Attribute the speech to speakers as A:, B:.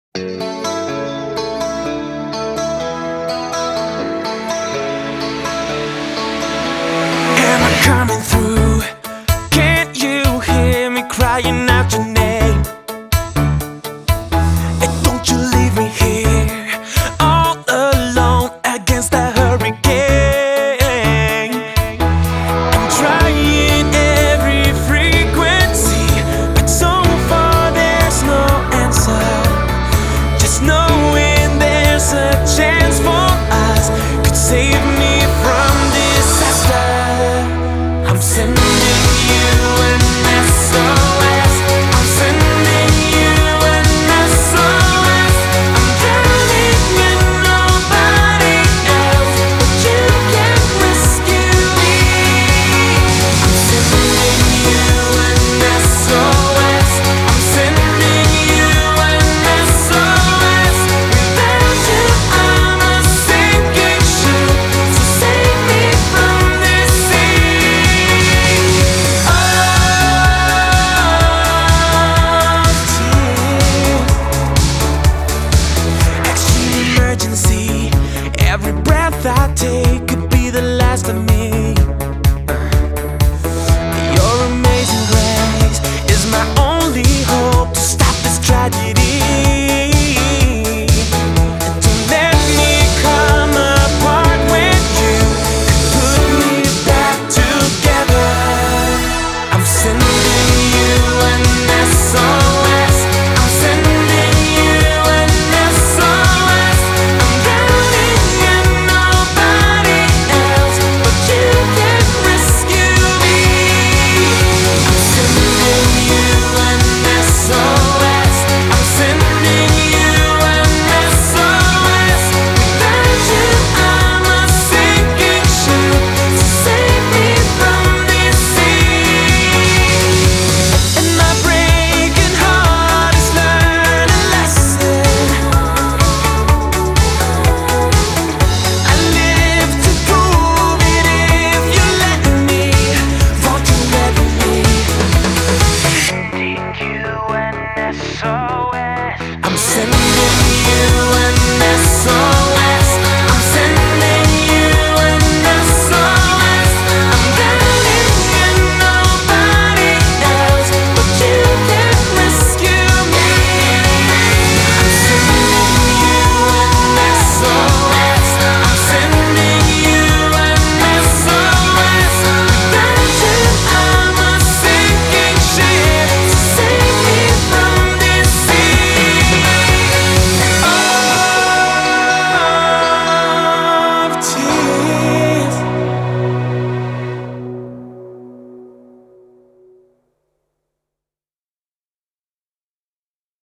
A: Am I coming through? Can't you hear me crying out your name? And don't you leave me here all alone against the hurricane. I'm trying every frequency, but so far there's no answer. Just knowing there's a chance for us could save me from disaster. I'm sending you an SOS. I'm sending you an SOS. I'm drowning and nobody else but you can rescue me. I'm sending you an SOS. I'm sending you an SOS. Without you I'm a sinking ship, so save me from this sea. Extreme emergency. Every breath I take could be the last of me. Your amazing grace is my only hope to stop this tragedy. Don't let me come apart when you put me back together. I'm sending you an SOS. I'm sending you an SOS. I'm drowning and nobody else but you can rescue me. I'm sending you an SOS. I'm sending you an SOS. Without you I'm a sinking ship, so save me from this sea. And my breaking heart has learned a lesson. I live to prove it if you let me. Won't you let me? Sending you an SOS. I'm sending